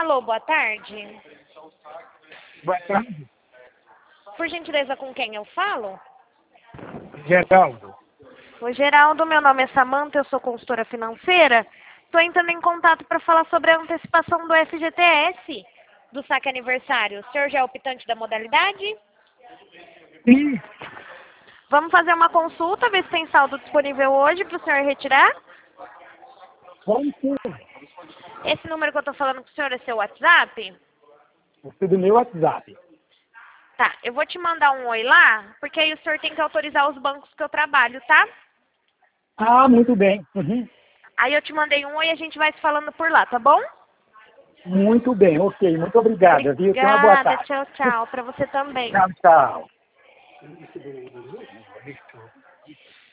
Alô, boa tarde. Boa tarde, Por gentileza, com quem eu falo? Geraldo. Oi, Geraldo, meu nome é Samanta, eu sou consultora financeira. Estou entrando em contato para falar sobre a antecipação do FGTS, do saque aniversário. O senhor já é optante da modalidade? Sim, Vamos fazer uma consulta, ver se tem saldo disponível hoje para o senhor retirar? vamos sim. Esse número que eu estou falando com o senhor é seu WhatsApp? Você do meu WhatsApp. Tá, eu vou te mandar um oi lá, porque aí o senhor tem que autorizar os bancos que eu trabalho, tá? Ah, muito bem. Uhum. Aí eu te mandei um oi e a gente vai se falando por lá, tá bom? Muito bem, ok. Muito obrigada, viu? Tenha uma boa Obrigada, tarde. tchau, tchau. Para você também. Tchau, tchau.